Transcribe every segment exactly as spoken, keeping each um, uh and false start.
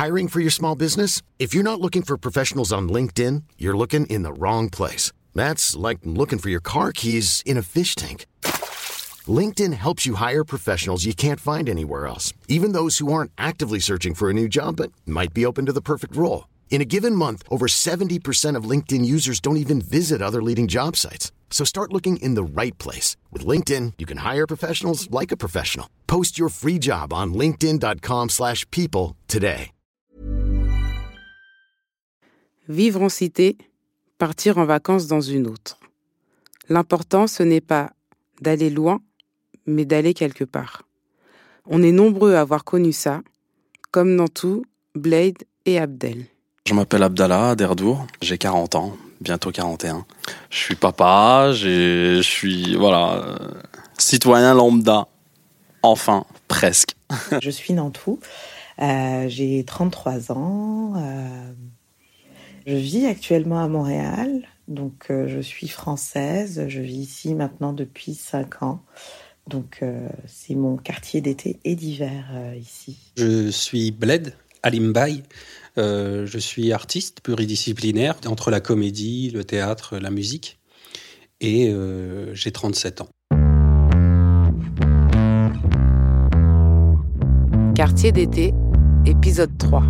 Hiring for your small business? If you're not looking for professionals on LinkedIn, you're looking in the wrong place. That's like looking for your car keys in a fish tank. LinkedIn helps you hire professionals you can't find anywhere else, even those who aren't actively searching for a new job but might be open to the perfect role. In a given month, over seventy percent of LinkedIn users don't even visit other leading job sites. So start looking in the right place. With LinkedIn, you can hire professionals like a professional. Post your free job on linkedin dot com slash people today. Vivre en cité, partir en vacances dans une autre. L'important, ce n'est pas d'aller loin, mais d'aller quelque part. On est nombreux à avoir connu ça, comme Nantou, Blade et Abdel. Je m'appelle Abdallah Derdour, j'ai quarante ans, bientôt quarante et un. Je suis papa, j'ai, je suis voilà, euh, citoyen lambda, enfin, presque. Je suis Nantou, euh, j'ai trente-trois ans, euh, je vis actuellement à Montréal, donc euh, je suis française, je vis ici maintenant depuis cinq ans. Donc euh, c'est mon quartier d'été et d'hiver euh, ici. Je suis Bled Alimbaï, euh, je suis artiste pluridisciplinaire entre la comédie, le théâtre, la musique et euh, j'ai trente-sept ans. Quartier d'été, épisode trois.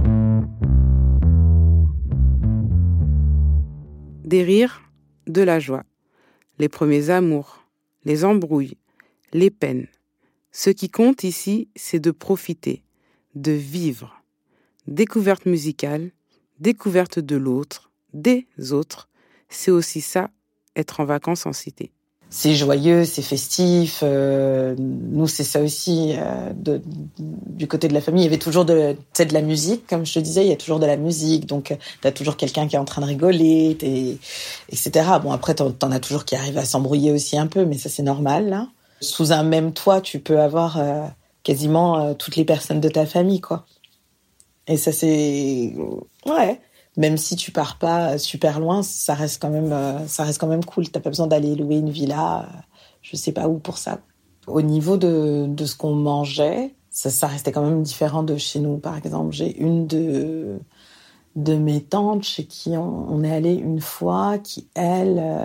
Des rires, de la joie, les premiers amours, les embrouilles, les peines. Ce qui compte ici, c'est de profiter, de vivre. Découverte musicale, découverte de l'autre, des autres. C'est aussi ça, être en vacances en cité. C'est joyeux, c'est festif. Euh, nous, c'est ça aussi. Euh, de, du côté de la famille, il y avait toujours de, tu sais, de la musique, comme je te disais, il y a toujours de la musique. Donc, t'as toujours quelqu'un qui est en train de rigoler, t'es, et cetera. Bon, après, t'en, t'en as toujours qui arrivent à s'embrouiller aussi un peu, mais ça, c'est normal, là. Sous un même toit, tu peux avoir euh, quasiment euh, toutes les personnes de ta famille, quoi. Et ça, c'est... Ouais. Même si tu pars pas super loin, ça reste quand même, euh, ça reste quand même cool. T'as pas besoin d'aller louer une villa, euh, je sais pas où pour ça. Au niveau de, de ce qu'on mangeait, ça, ça restait quand même différent de chez nous. Par exemple, j'ai une de, de mes tantes chez qui on, on est allé une fois, qui, elle... Euh,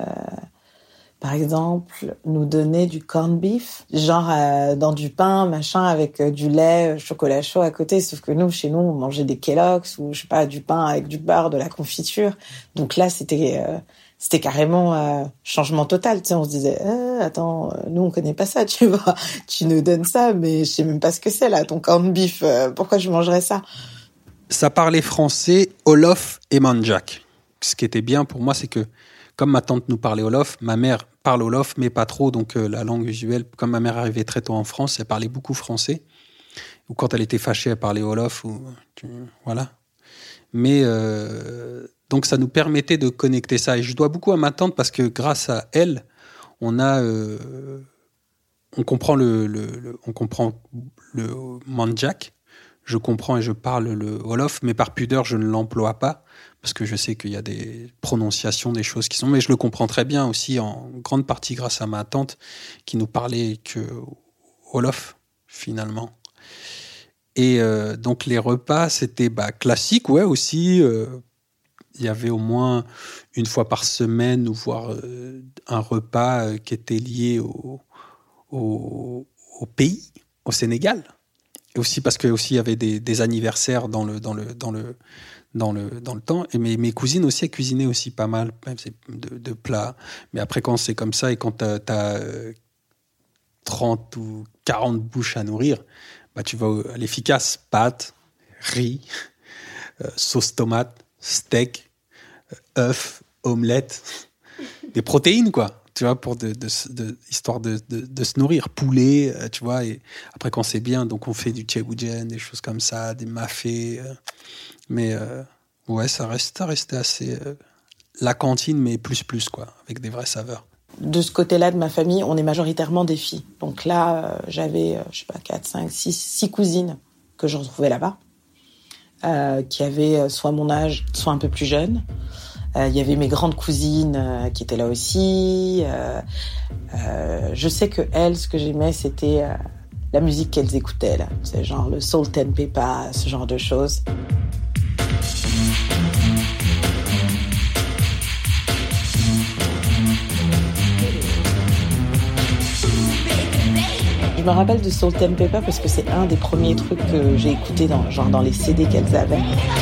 par exemple, nous donnait du corned beef, genre euh, dans du pain, machin, avec euh, du lait, euh, chocolat chaud à côté. Sauf que nous, chez nous, on mangeait des Kellogg's ou, je sais pas, du pain avec du beurre, de la confiture. Donc là, c'était euh, c'était carrément euh, changement total. Tu sais, on se disait, euh, attends, euh, nous, on connaît pas ça, tu vois. Tu nous donnes ça, mais je sais même pas ce que c'est, là, ton corned beef. Euh, pourquoi je mangerais ça? Ça parlait français, Olof et Manjak. Ce qui était bien pour moi, c'est que comme ma tante nous parlait Olof, ma mère parle Olof, mais pas trop, donc euh, la langue usuelle, comme ma mère arrivait très tôt en France, elle parlait beaucoup français. Ou quand elle était fâchée, elle parlait Olof, ou, tu, voilà. Mais, euh, donc ça nous permettait de connecter ça. Et je dois beaucoup à ma tante, parce que grâce à elle, on a... Euh, on comprend le, le, le, on comprend le Manjak, je comprends et je parle le Olof, mais par pudeur, je ne l'emploie pas, parce que je sais qu'il y a des prononciations, des choses qui sont... Mais je le comprends très bien aussi, en grande partie grâce à ma tante, qui nous parlait que Olof, finalement. Et euh, donc, les repas, c'était bah, classique, ouais, aussi. Euh, il y avait au moins une fois par semaine, ou voire euh, un repas euh, qui était lié au, au, au pays, au Sénégal. Et aussi parce que aussi il y avait des, des anniversaires dans le dans le dans le dans le dans le temps. Et mes mes cousines aussi elles cuisinaient aussi pas mal de, de plats. Mais après quand c'est comme ça et quand t'as, t'as trente ou quarante bouches à nourrir, bah tu vas à l'efficace: pâtes, riz, euh, sauce tomate, steak, euh, œufs, omelette, des protéines quoi. Tu vois, pour de, de, de, histoire de, de, de se nourrir, poulet, euh, tu vois, et après quand c'est bien, donc on fait du tchégoudjen, des choses comme ça, des mafés, euh, mais euh, ouais, ça reste, ça restait assez euh, la cantine, mais plus plus quoi, avec des vraies saveurs. De ce côté-là de ma famille, on est majoritairement des filles. Donc là, euh, j'avais, euh, je sais pas, quatre, cinq, six, six cousines que je retrouvais là-bas, euh, qui avaient soit mon âge, soit un peu plus jeunes. Il euh, y avait mes grandes cousines euh, qui étaient là aussi. Euh, euh, je sais que elles, ce que j'aimais, c'était euh, la musique qu'elles écoutaient là. C'est genre le Salt and Pepper, ce genre de choses. Je me rappelle de Salt and Pepper parce que c'est un des premiers trucs que j'ai écouté dans, genre dans les C D qu'elles avaient.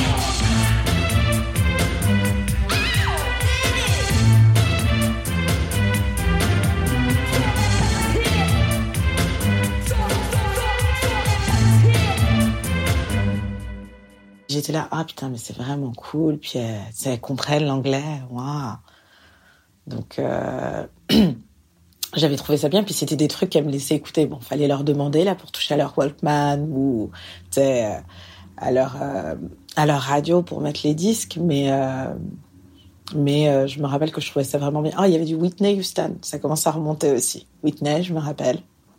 J'étais là, ah putain, mais c'est vraiment cool. Puis euh, elles comprennent l'anglais, waouh. Donc euh, j'avais trouvé ça bien. Puis c'était des trucs qu'elles me laissaient écouter. Bon, fallait leur demander là pour toucher à leur Walkman ou tu sais à leur euh, à leur radio pour mettre les disques. Mais euh, mais euh, je me rappelle que je trouvais ça vraiment bien. Ah, il y avait du Whitney Houston. Ça commence à remonter aussi. Whitney, je me rappelle.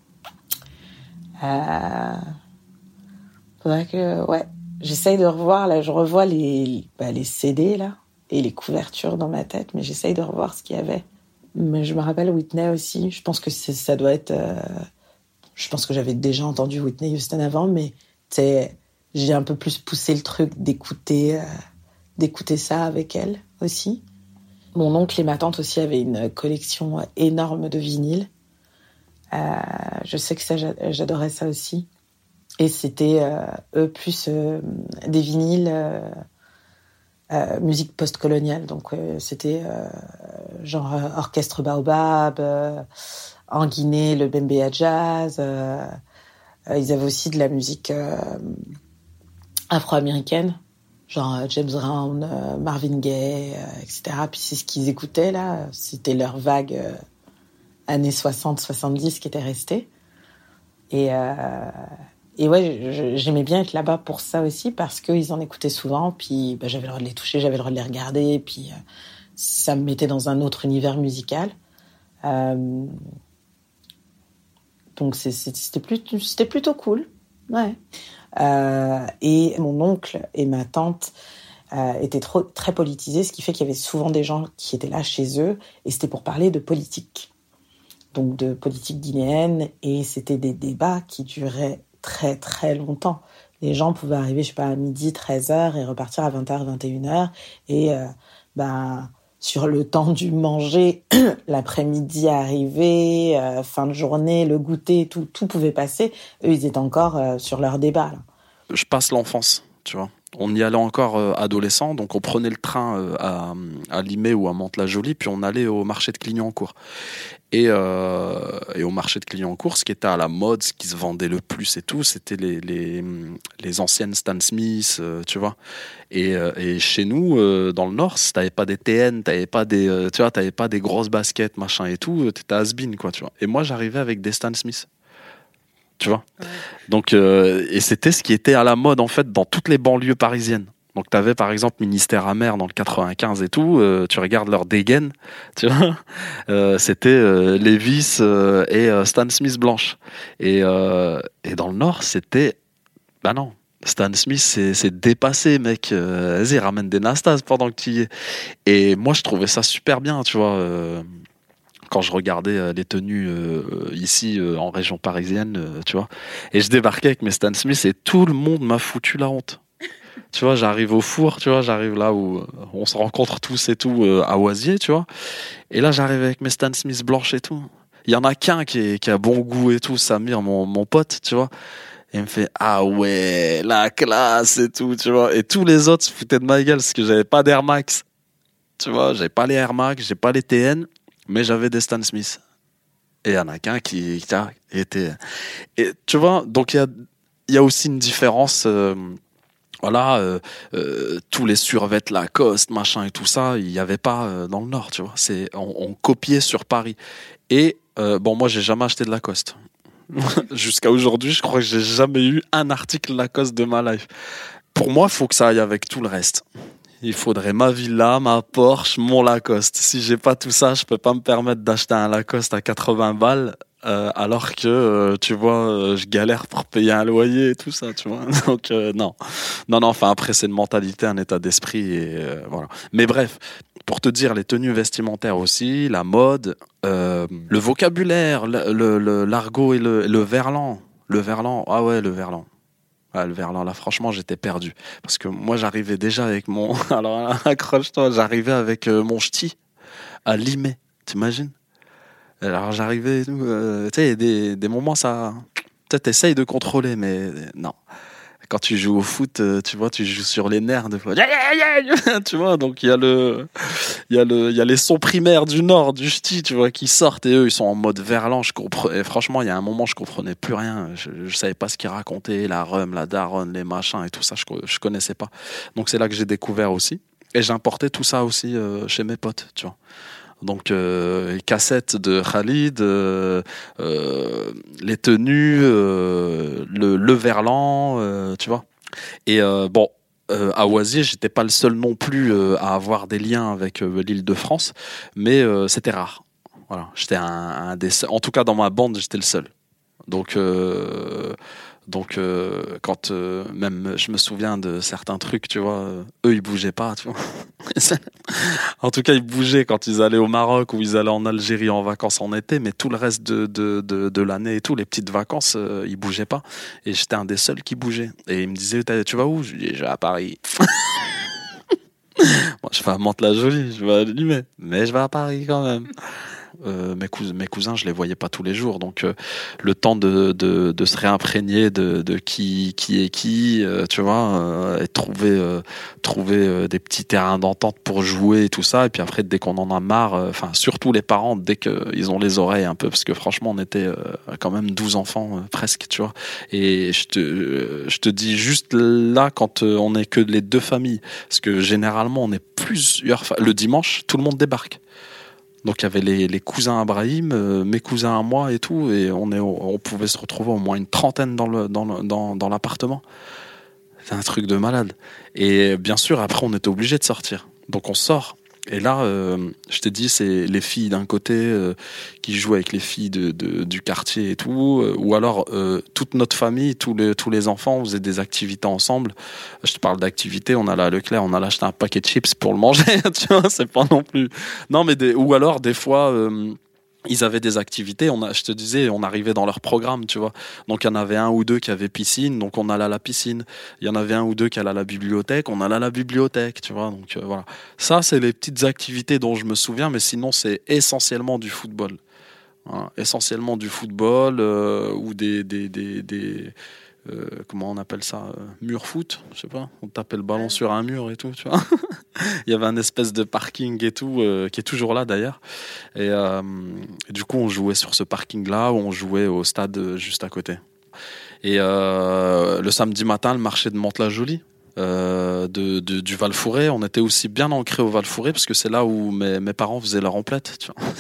Euh... Faudrait que ouais. J'essaye de revoir, là, je revois les, bah, les C D, là, et les couvertures dans ma tête, mais j'essaye de revoir ce qu'il y avait. Mais je me rappelle Whitney aussi, je pense que c'est, ça doit être... Euh, je pense que j'avais déjà entendu Whitney Houston avant, mais, tu sais, j'ai un peu plus poussé le truc d'écouter, euh, d'écouter ça avec elle aussi. Mon oncle et ma tante aussi avaient une collection énorme de vinyles. Euh, je sais que ça, j'adorais ça aussi. Et c'était, euh, eux, plus euh, des vinyles, euh, euh, musique post-coloniale. Donc, euh, c'était euh, genre euh, Orchestre Baobab, euh, en Guinée, le Bembea Jazz. Euh, euh, ils avaient aussi de la musique euh, afro-américaine, genre euh, James Brown, euh, Marvin Gaye, euh, et cetera. Puis c'est ce qu'ils écoutaient, là. C'était leur vague euh, années soixante soixante-dix qui était restée. Et... Euh, Et ouais, j'aimais bien être là-bas pour ça aussi, parce qu'ils en écoutaient souvent, puis bah, j'avais le droit de les toucher, j'avais le droit de les regarder, puis euh, ça me mettait dans un autre univers musical. Euh, donc c'est, c'était, plutôt, c'était plutôt cool, ouais. Euh, et mon oncle et ma tante euh, étaient trop, très politisés, ce qui fait qu'il y avait souvent des gens qui étaient là chez eux, et c'était pour parler de politique. Donc de politique guinéenne, et c'était des débats qui duraient très très longtemps. Les gens pouvaient arriver, je sais pas, à midi, treize heures et repartir à vingt heures, vingt et une heures. Et euh, ben, sur le temps du manger, l'après-midi arrivé, euh, fin de journée, le goûter, tout, tout pouvait passer. Eux, ils étaient encore euh, sur leur débat, là. Je passe l'enfance, tu vois. On y allait encore euh, adolescent, donc on prenait le train euh, à, à Limay ou à Mantes-la-Jolie, puis on allait au marché de Clignancourt. Et, euh, et au marché de Clignancourt, ce qui était à la mode, ce qui se vendait le plus et tout, c'était les, les, les anciennes Stan Smith, euh, tu vois. Et, euh, et chez nous, euh, dans le Nord, si t'avais pas des T N, t'avais pas des, euh, tu vois, t'avais pas des grosses baskets, machin et tout, t'étais has-been, quoi, tu vois. Et moi, j'arrivais avec des Stan Smith. Tu vois, ouais. Donc euh, et c'était ce qui était à la mode en fait dans toutes les banlieues parisiennes. Donc t'avais par exemple Ministère amer dans le quatre-vingt-quinze et tout. Euh, tu regardes leur dégaine, tu vois. Euh, c'était euh, Levi's euh, et euh, Stan Smith blanche. Et euh, et dans le Nord c'était, bah non. Stan Smith, c'est, c'est dépassé, mec. Euh, vas-y, ramène des Nastas pendant que tu y es. Et moi, je trouvais ça super bien, tu vois. Euh, quand je regardais euh, les tenues euh, ici euh, en région parisienne, euh, tu vois, et je débarquais avec mes Stan Smith et tout le monde m'a foutu la honte. Tu vois, j'arrive au four, tu vois, j'arrive là où euh, on se rencontre tous et tout euh, à Oisier, tu vois, et là j'arrive avec mes Stan Smith blanches et tout. Il y en a qu'un qui, est, qui a bon goût et tout, Samir, mon, mon pote, tu vois. Et il me fait, ah ouais, la classe et tout, tu vois. Et tous les autres se foutaient de ma gueule parce que j'avais pas d'Air Max. Tu vois, j'avais pas les Air Max, j'ai pas les T N. Mais j'avais des Stan Smith. Et il y en a qu'un qui, qui a été... Et tu vois, donc il y a, y a aussi une différence. Euh, voilà, euh, euh, tous les survêtements Lacoste, machin et tout ça, il n'y avait pas euh, dans le Nord, tu vois. C'est, on, on copiait sur Paris. Et euh, bon, moi, j'ai jamais acheté de Lacoste. Jusqu'à aujourd'hui, je crois que j'ai jamais eu un article Lacoste de ma life. Pour moi, il faut que ça aille avec tout le reste. Il faudrait ma villa, ma Porsche, mon Lacoste. Si j'ai pas tout ça, je peux pas me permettre d'acheter un Lacoste à quatre-vingts balles, euh, alors que, euh, tu vois, euh, je galère pour payer un loyer et tout ça, tu vois. Donc, euh, non. Non, non, enfin, après, c'est une mentalité, un état d'esprit, et euh, voilà. Mais bref, pour te dire, les tenues vestimentaires aussi, la mode, euh, le vocabulaire, le, le, le, l'argot et le, le verlan. Le verlan, ah ouais, le verlan. Ouais, le Verlan, là, franchement, j'étais perdu. Parce que moi, j'arrivais déjà avec mon... Alors, accroche-toi, j'arrivais avec euh, mon ch'ti à limer, t'imagines? Alors, j'arrivais et tout, euh, tu sais, il y a des, des moments, ça... Tu t'essayes de contrôler, mais non. Quand tu joues au foot, euh, tu vois, tu joues sur les nerfs de fois. Tu vois, donc il y a le, il y a le, il y a les sons primaires du Nord, du ch'ti, tu vois, qui sortent et eux, ils sont en mode Verlan. Je comprenais, franchement, il y a un moment, je comprenais plus rien. Je, je savais pas ce qu'ils racontaient, la rhum, la daronne, les machins et tout ça, je, je connaissais pas. Donc c'est là que j'ai découvert aussi. Et j'importais tout ça aussi euh, chez mes potes, tu vois. Donc euh, cassettes de Khalid, euh, euh, les tenues, euh, le, le Verlan, euh, tu vois. Et euh, bon, euh, à Oisier, j'étais pas le seul non plus euh, à avoir des liens avec euh, l'Île-de-France, mais euh, c'était rare. Voilà, j'étais un, un des seuls. En tout cas, dans ma bande, j'étais le seul. Donc euh, donc euh, quand euh, même je me souviens de certains trucs, tu vois, euh, eux ils bougeaient pas, tu vois. En tout cas, ils bougeaient quand ils allaient au Maroc ou ils allaient en Algérie en vacances en été, mais tout le reste de, de, de, de l'année et tout, les petites vacances, euh, ils bougeaient pas. Et j'étais un des seuls qui bougeait. Et ils me disaient, tu vas où? Je lui dis, je vais à Paris. Moi, je vais à Mantes-la-Jolie, je vais à Limay, mais je vais à Paris quand même. Euh, mes, cous- mes cousins, je les voyais pas tous les jours, donc euh, le temps de, de, de se réimprégner de, de qui, qui est qui, euh, tu vois, euh, et trouver, euh, trouver euh, des petits terrains d'entente pour jouer et tout ça. Et puis après, dès qu'on en a marre, enfin, euh, surtout les parents, dès qu'ils ont les oreilles un peu, parce que franchement, on était euh, quand même douze enfants euh, presque, tu vois. Et je te, euh, je te dis juste là, quand euh, on est que les deux familles, parce que généralement, on est plusieurs, fa- le dimanche, tout le monde débarque. Donc il y avait les, les cousins Abrahim, euh, mes cousins à moi et tout, et on, est, on pouvait se retrouver au moins une trentaine dans, le, dans, le, dans, dans l'appartement. C'est un truc de malade. Et bien sûr, après, on était obligé de sortir. Donc on sort. Et là, euh, je t'ai dit, c'est les filles d'un côté euh, qui jouent avec les filles de, de, du quartier et tout, euh, ou alors euh, toute notre famille, tous les, tous les enfants, on faisait des activités ensemble. Je te parle d'activités, on allait à Leclerc, on allait acheter un paquet de chips pour le manger, tu vois, c'est pas non plus... Non, mais des, ou alors, des fois... Euh, ils avaient des activités, on a, je te disais, on arrivait dans leur programme, tu vois. Donc il y en avait un ou deux qui avaient piscine, donc on allait à la piscine. Il y en avait un ou deux qui allaient à la bibliothèque, on allait à la bibliothèque, tu vois. Donc euh, voilà. Ça, c'est les petites activités dont je me souviens, mais sinon, c'est essentiellement du football. Voilà. Essentiellement du football euh, ou des... des, des, des euh, comment on appelle ça euh, mur foot, je sais pas. On tapait le ballon sur un mur et tout, tu vois. Il y avait un espèce de parking et tout, euh, qui est toujours là d'ailleurs. Et, euh, et du coup, on jouait sur ce parking-là, ou on jouait au stade juste à côté. Et euh, le samedi matin, le marché de Mantes-la-Jolie, euh, de, de, du Val-Fouré, on était aussi bien ancré au Val-Fouré, parce que c'est là où mes, mes parents faisaient leur emplette, tu vois.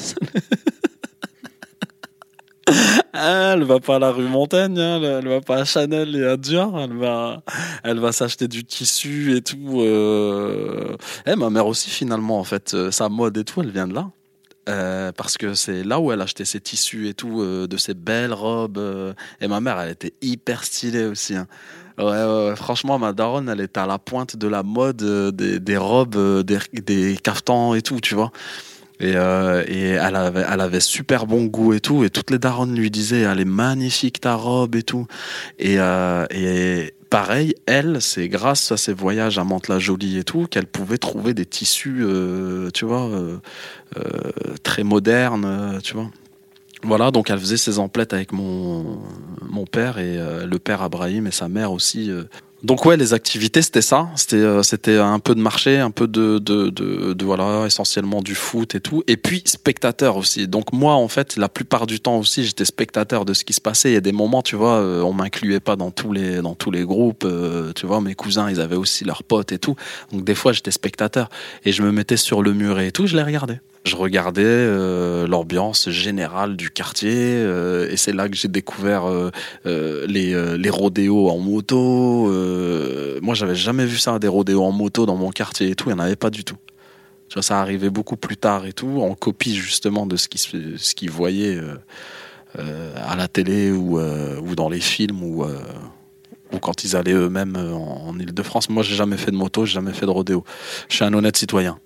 Ah, elle va pas à la rue Montaigne, hein, elle, elle va pas à Chanel et à Dior, elle va, elle va s'acheter du tissu et tout. Euh... Eh, ma mère aussi finalement, en fait, euh, sa mode et tout, elle vient de là. Euh, parce que c'est là où elle achetait ses tissus et tout, euh, de ses belles robes. Euh, et ma mère, elle était hyper stylée aussi. Hein. Ouais, ouais, ouais, franchement, ma daronne, elle était à la pointe de la mode, euh, des, des robes, euh, des, des caftans et tout, tu vois. Et, euh, et elle avait, elle avait super bon goût et tout. Et toutes les daronnes lui disaient, elle est magnifique ta robe et tout. Et, euh, et pareil, elle, c'est grâce à ses voyages à Mantes-la-Jolie et tout qu'elle pouvait trouver des tissus, euh, tu vois, euh, euh, très modernes, euh, tu vois. Voilà, donc elle faisait ses emplettes avec mon, mon père et euh, le père Abrahim et sa mère aussi. Euh. Donc ouais, les activités, c'était ça. C'était euh, c'était un peu de marché, un peu de, de, de, de, voilà, essentiellement du foot et tout. Et puis spectateur aussi. Donc moi, en fait, la plupart du temps aussi, j'étais spectateur de ce qui se passait. Il y a des moments, tu vois, euh, on m'incluait pas dans tous les, dans tous les groupes. Euh, tu vois, mes cousins, ils avaient aussi leurs potes et tout. Donc des fois, j'étais spectateur. Et je me mettais sur le muret et tout, je les regardais. Je regardais euh, l'ambiance générale du quartier euh, et c'est là que j'ai découvert euh, euh, les, euh, les rodéos en moto. Euh, moi, j'avais jamais vu ça, des rodéos en moto dans mon quartier et tout. Il n'y en avait pas du tout. Tu vois, ça arrivait beaucoup plus tard et tout, en copie justement de ce qu'ils ce qu'ils voyaient euh, euh, à la télé ou, euh, ou dans les films ou, euh, ou quand ils allaient eux-mêmes en, en Île-de-France. Moi, j'ai jamais fait de moto, j'ai jamais fait de rodéo. Je suis un honnête citoyen.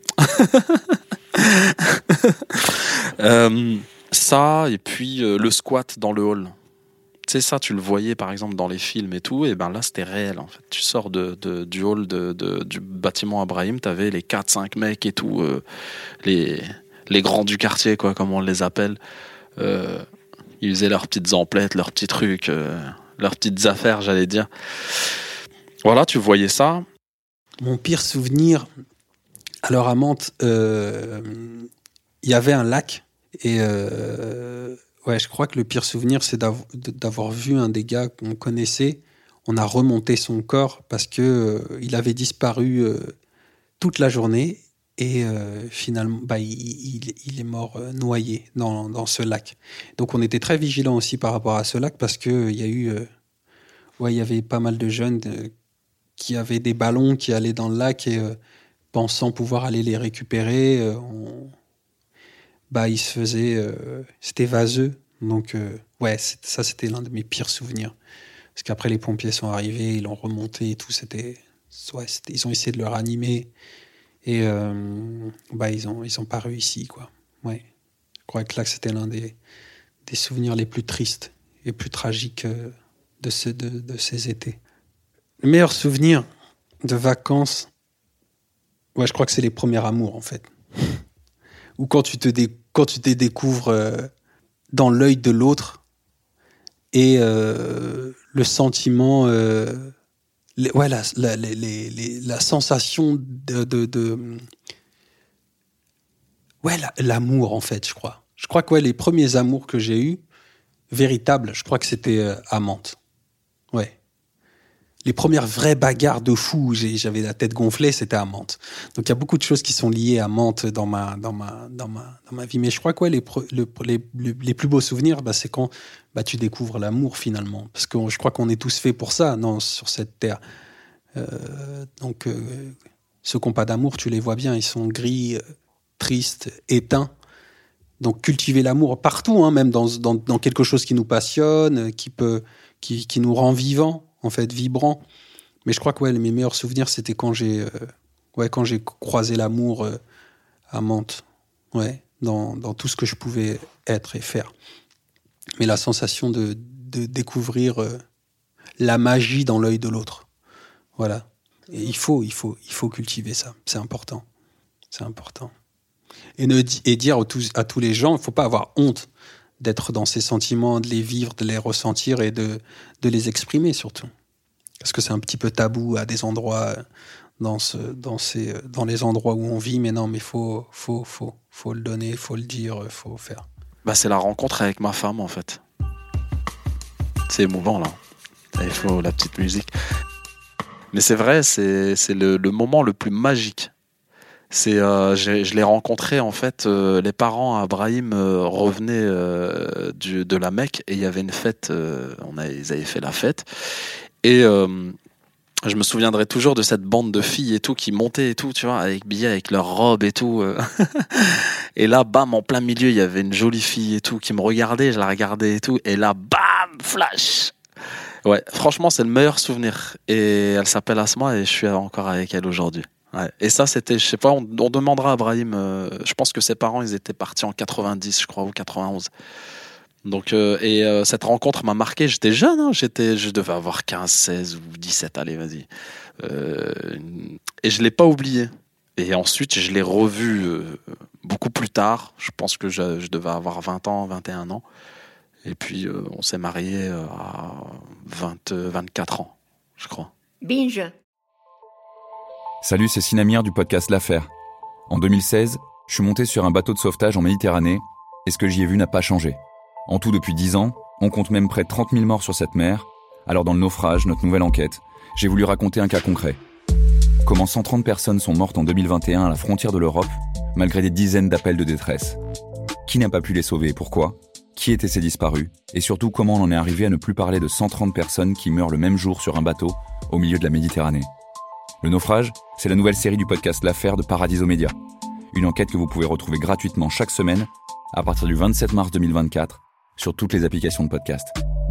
euh, ça et puis euh, le squat dans le hall, sais, ça, tu le voyais par exemple dans les films et tout, et ben là, c'était réel en fait. Tu sors de, de, du hall de, de, du bâtiment Abrahim, t'avais les quatre cinq mecs et tout, euh, les, les grands du quartier, quoi, comme on les appelle. Euh, ils faisaient leurs petites emplettes, leurs petits trucs, euh, leurs petites affaires, j'allais dire. Voilà, tu voyais ça. Mon pire souvenir, alors à Mantes, il euh, y avait un lac et euh, ouais, je crois que le pire souvenir, c'est d'avoir, d'avoir vu un des gars qu'on connaissait. On a remonté son corps parce que euh, il avait disparu euh, toute la journée et euh, finalement, bah, il, il, il est mort euh, noyé dans, dans ce lac. Donc, on était très vigilants aussi par rapport à ce lac parce que euh, il y a eu, euh, ouais, il y avait pas mal de jeunes euh, qui avaient des ballons qui allaient dans le lac et euh, pensant pouvoir aller les récupérer, euh, on... bah, ils se faisaient, euh, c'était vaseux. Donc, euh, ouais, c'est, ça, c'était l'un de mes pires souvenirs. Parce qu'après, les pompiers sont arrivés, ils l'ont remonté et tout. C'était, ouais, c'était, ils ont essayé de le ranimer. Et euh, bah, ils n'ont ils ont pas réussi, quoi. Ouais. Je crois que là, c'était l'un des, des souvenirs les plus tristes et plus tragiques euh, de, ce, de, de ces étés. Le meilleur souvenir de vacances, ouais, je crois que c'est les premiers amours, en fait. Ou quand tu te, dé, quand tu te découvres euh, dans l'œil de l'autre et euh, le sentiment, euh, les, ouais, la, la, les, les, la sensation de, de, de ouais, la, l'amour en fait, je crois. Je crois que ouais, les premiers amours que j'ai eus, véritables, je crois que c'était euh, à Mantes. Ouais. Les premières vraies bagarres de fou où j'ai, j'avais la tête gonflée, c'était à Mantes. Donc il y a beaucoup de choses qui sont liées à Mantes dans ma, dans ma, dans ma, dans ma vie. Mais je crois que ouais, les, le, les, les plus beaux souvenirs, bah, c'est quand bah, tu découvres l'amour finalement. Parce que je crois qu'on est tous faits pour ça non, sur cette terre. Euh, donc euh, ceux qui n'ont pas d'amour, tu les vois bien, ils sont gris, euh, tristes, éteints. Donc cultiver l'amour partout, hein, même dans, dans, dans quelque chose qui nous passionne, qui, peut, qui, qui nous rend vivants. En fait, vibrant. Mais je crois que ouais, mes meilleurs souvenirs, c'était quand j'ai, euh, ouais, quand j'ai croisé l'amour euh, à Mantes. Ouais, dans, dans tout ce que je pouvais être et faire. Mais la sensation de, de découvrir euh, la magie dans l'œil de l'autre. Voilà. Et il faut, il faut, il faut cultiver ça. C'est important. C'est important. Et, ne, et dire à tous, à tous les gens, il ne faut pas avoir honte d'être dans ces sentiments, de les vivre, de les ressentir et de, de les exprimer surtout. Parce que c'est un petit peu tabou à des endroits, dans, ce, dans, ces, dans les endroits où on vit, mais non, mais il faut, faut, faut, faut le donner, il faut le dire, il faut faire. Bah, c'est la rencontre avec ma femme en fait. C'est émouvant là. Il faut la petite musique. Mais c'est vrai, c'est, c'est le, le moment le plus magique. C'est, euh, j'ai, je l'ai rencontré en fait. Euh, les parents à Brahim euh, revenaient euh, du, de la Mecque et il y avait une fête. Euh, on a, ils avaient fait la fête et euh, je me souviendrai toujours de cette bande de filles et tout qui montaient et tout, tu vois, avec billets, avec leurs robes et tout. Euh. Et là, bam, en plein milieu, il y avait une jolie fille et tout qui me regardait, je la regardais et tout. Et là, bam, flash. Ouais, franchement, c'est le meilleur souvenir. Et elle s'appelle Asma et je suis encore avec elle aujourd'hui. Ouais. Et ça, c'était, je sais pas, on, on demandera à Brahim, euh, je pense que ses parents, ils étaient partis en quatre-vingt-dix, je crois, ou quatre-vingt-onze. Donc, euh, et euh, cette rencontre m'a marqué, j'étais jeune, hein, j'étais, je devais avoir quinze, seize ou dix-sept, allez, vas-y. Euh, et je l'ai pas oublié. Et ensuite, je l'ai revu euh, beaucoup plus tard, je pense que je, je devais avoir vingt ans, vingt et un ans. Et puis, euh, on s'est mariés euh, à vingt, vingt-quatre ans, je crois. Binge. Salut, c'est Sinamir du podcast L'Affaire. En deux mille seize, je suis monté sur un bateau de sauvetage en Méditerranée et ce que j'y ai vu n'a pas changé. En tout, depuis dix ans, on compte même près de trente mille morts sur cette mer. Alors dans le naufrage, notre nouvelle enquête, j'ai voulu raconter un cas concret. Comment cent trente personnes sont mortes en deux mille vingt et un à la frontière de l'Europe, malgré des dizaines d'appels de détresse. Qui n'a pas pu les sauver et pourquoi ? Qui étaient ces disparus ? Et surtout, comment on en est arrivé à ne plus parler de cent trente personnes qui meurent le même jour sur un bateau au milieu de la Méditerranée ? Le naufrage, c'est la nouvelle série du podcast L'Affaire de Paradiso Média. Une enquête que vous pouvez retrouver gratuitement chaque semaine à partir du vingt-sept mars deux mille vingt-quatre sur toutes les applications de podcast.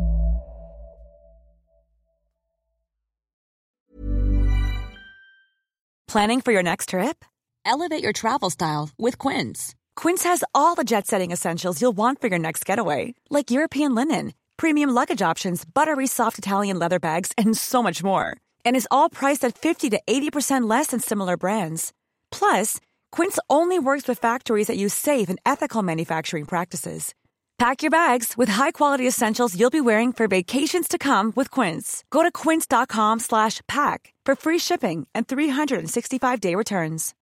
Planning for your next trip? Elevate your travel style with Quince. Quince has all the jet-setting essentials you'll want for your next getaway, like European linen, premium luggage options, buttery soft Italian leather bags, and so much more. And is all priced at fifty to eighty percent less than similar brands. Plus, Quince only works with factories that use safe and ethical manufacturing practices. Pack your bags with high-quality essentials you'll be wearing for vacations to come with Quince. Go to quince.com slash pack for free shipping and three sixty-five day returns.